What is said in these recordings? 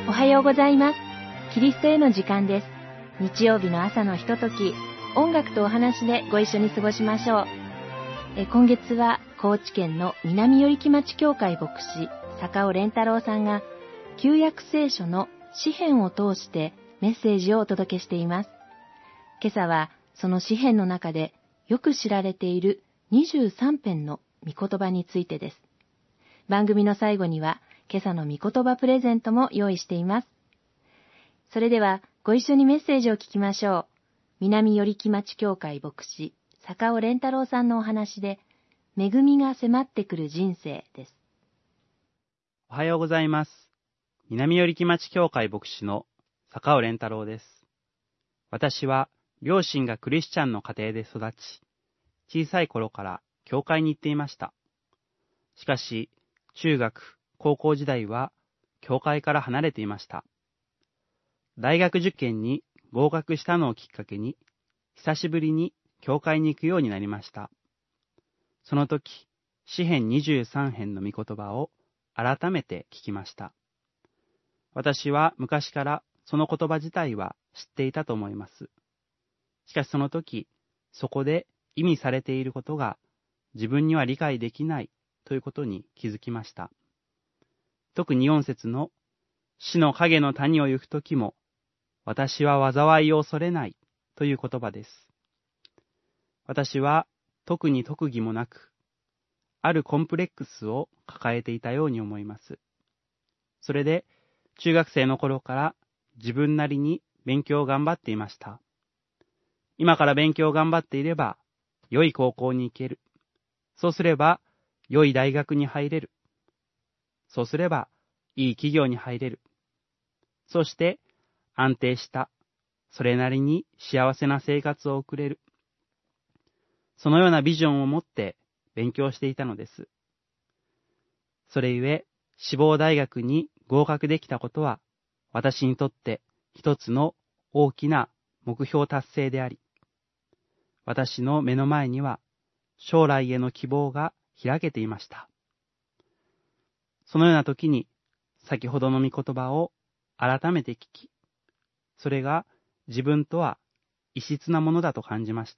おはようございます。キリストへの時間です。日曜日の朝のひととき、音楽とお話でご一緒に過ごしましょう。今月は高知県の南寄木町教会牧師坂尾蓮太郎さんが旧約聖書の詩編を通してメッセージをお届けしています。今朝はその詩編の中でよく知られている23編の御言葉についてです。番組の最後には今朝の御言葉プレゼントも用意しています。それではご一緒にメッセージを聞きましょう。南寄木町教会牧師坂尾蓮太郎さんのお話で、恵みが迫ってくる人生です。 おはようございます。南寄木町教会牧師の坂尾蓮太郎です。私は両親がクリスチャンの家庭で育ち、小さい頃から教会に行っていました。しかし、中学、高校時代は教会から離れていました。大学受験に合格したのをきっかけに、久しぶりに教会に行くようになりました。その時、詩編23編の御言葉を改めて聞きました。私は昔からその言葉自体は知っていたと思います。しかしその時、そこで意味されていることが自分には理解できないということに気づきました。特に4節の死の影の谷を行くときも、私は災いを恐れないという言葉です。私は特に特技もなく、あるコンプレックスを抱えていたように思います。それで中学生の頃から自分なりに勉強を頑張っていました。今から勉強を頑張っていれば、良い高校に行ける。そうすれば、良い大学に入れる。そうすれば、いい企業に入れる。そして、安定した、それなりに幸せな生活を送れる。そのようなビジョンを持って勉強していたのです。それゆえ、志望大学に合格できたことは、私にとって一つの大きな目標達成であり、私の目の前には将来への希望が開けていました。そのような時に、先ほどの御言葉を改めて聞き、それが自分とは異質なものだと感じました。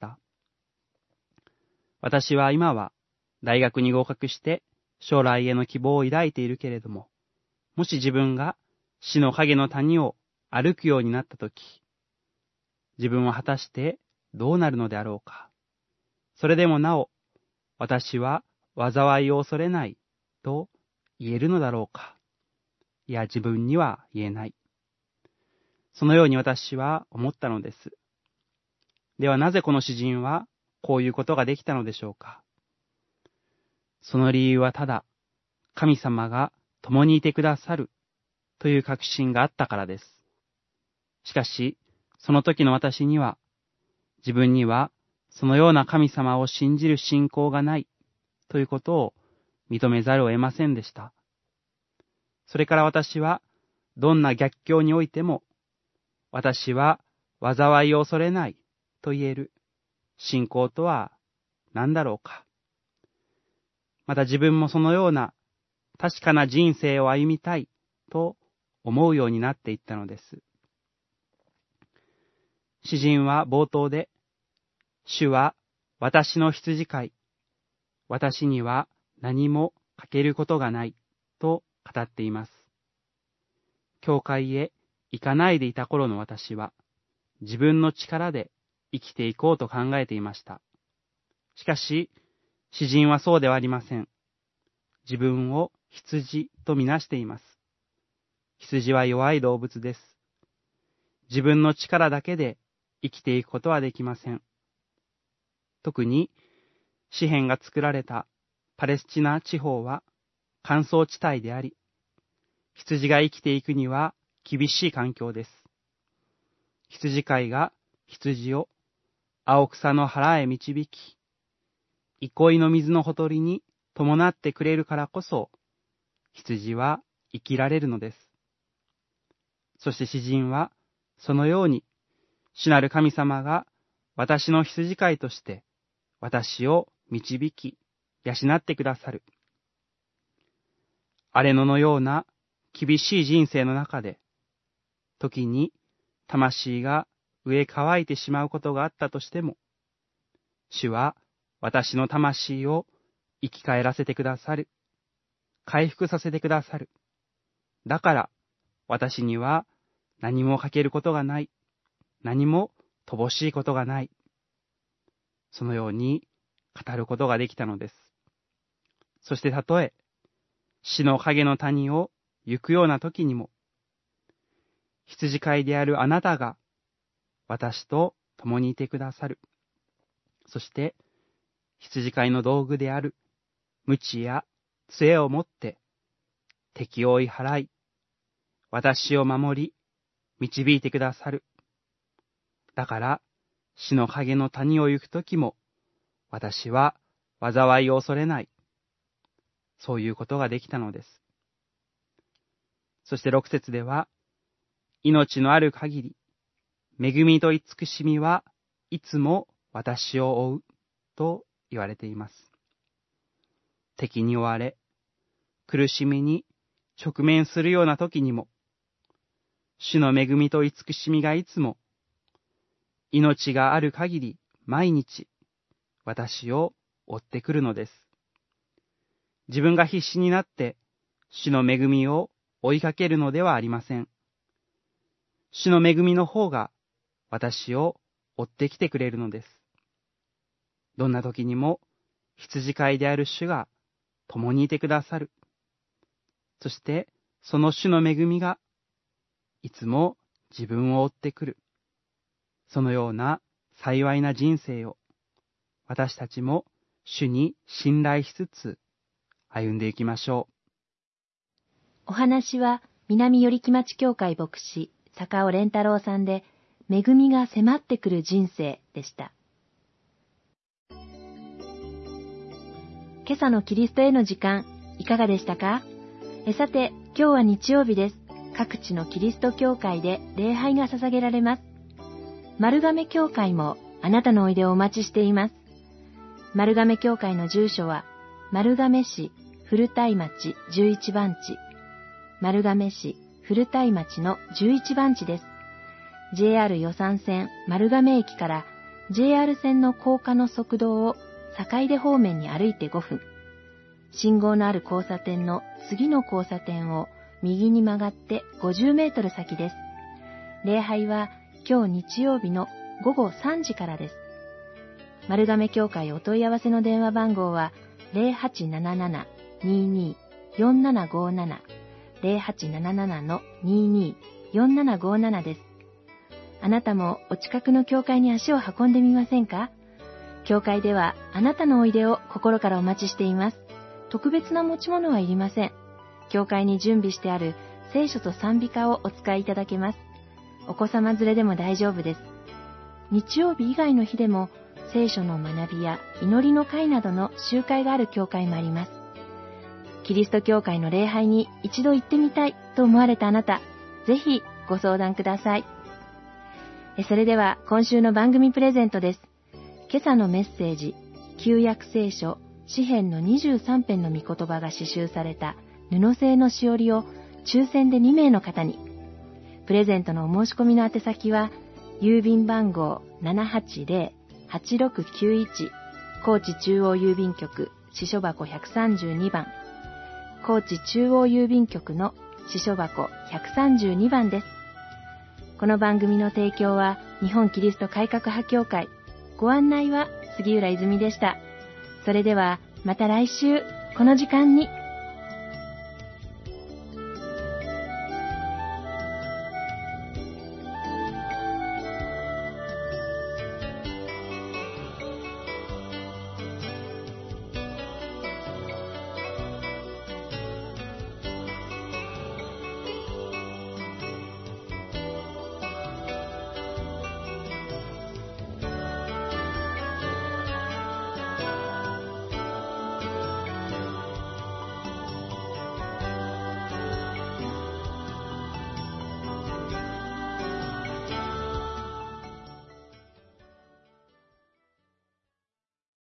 私は今は大学に合格して将来への希望を抱いているけれども、もし自分が死の影の谷を歩くようになったとき、自分は果たしてどうなるのであろうか。それでもなお、私は災いを恐れないと言えるのだろうか。いや、自分には言えない。そのように私は思ったのです。ではなぜこの詩人はこういうことができたのでしょうか。その理由はただ、神様が共にいてくださるという確信があったからです。しかし、その時の私には、自分にはそのような神様を信じる信仰がないということを認めざるを得ませんでした。それから私は、どんな逆境においても、私は災いを恐れないと言える信仰とは何だろうか。また自分もそのような確かな人生を歩みたいと思うようになっていったのです。詩人は冒頭で、主は私の羊飼い、私には何も欠けることがないと語っています。教会へ行かないでいた頃の私は、自分の力で生きていこうと考えていました。しかし、詩人はそうではありません。自分を羊とみなしています。羊は弱い動物です。自分の力だけで生きていくことはできません。特に、詩編が作られたパレスチナ地方は乾燥地帯であり、羊が生きていくには厳しい環境です。羊飼いが羊を青草の原へ導き、憩いの水のほとりに伴ってくれるからこそ、羊は生きられるのです。そして詩人は、そのように、主なる神様が私の羊飼いとして、私を導き、養ってくださる。荒れ野のような厳しい人生の中で、 時に魂が飢え乾いてしまうことがあったとしても、主は私の魂を生き返らせてくださる。回復させてくださる。だから私には何も欠けることがない。何も乏しいことがない。そのように語ることができたのです。そしてたとえ死の影の谷を行くような時にも、羊飼いであるあなたが私と共にいてくださる。そして羊飼いの道具である鞭や杖を持って敵を追い払い、私を守り導いてくださる。だから死の影の谷を行くときも私は災いを恐れない。そういうことができたのです。そして6節では、命のある限り恵みと慈しみはいつも私を追うと言われています。敵に追われ、苦しみに直面するような時にも、主の恵みと慈しみがいつも、命がある限り毎日私を追ってくるのです。自分が必死になって主の恵みを追いかけるのではありません。主の恵みの方が私を追ってきてくれるのです。どんな時にも羊飼いである主が共にいてくださる。そしてその主の恵みがいつも自分を追ってくる。そのような幸いな人生を私たちも主に信頼しつつ歩んでいきましょう。 お話は南寄木町教会牧師坂尾蓮太郎さんで、恵みが迫ってくる人生でした。今朝のキリストへの時間いかがでしたか？さて、今日は日曜日です。各地のキリスト教会で礼拝が捧げられます。丸亀教会もあなたのおいでをお待ちしています。丸亀教会の住所は丸亀市古田町11番地、丸亀市古田町の11番地です。JR 予讃線丸亀駅から JR 線の高架の側道を坂出方面に歩いて5分。信号のある交差点の次の交差点を右に曲がって50メートル先です。礼拝は今日日曜日の午後3時からです。丸亀教会お問い合わせの電話番号は 0877-22-4757 0877-22-4757 です。あなたもお近くの教会に足を運んでみませんか？教会ではあなたのおいでを心からお待ちしています。特別な持ち物はいりません。教会に準備してある聖書と賛美歌をお使いいただけます。お子様連れでも大丈夫です。日曜日以外の日でも聖書の学びや祈りの会などの集会がある教会もあります。キリスト教会の礼拝に一度行ってみたいと思われたあなた、ぜひご相談ください。それでは今週の番組プレゼントです。今朝のメッセージ、旧約聖書詩編の23編の御言葉が刺繍された布製のしおりを抽選で2名の方に。プレゼントのお申し込みの宛先は、郵便番号 780-8691 高知中央郵便局支所箱132番、高知中央郵便局の支所箱132番です。この番組の提供は日本キリスト改革派協会、ご案内は杉浦泉でした。それではまた来週この時間に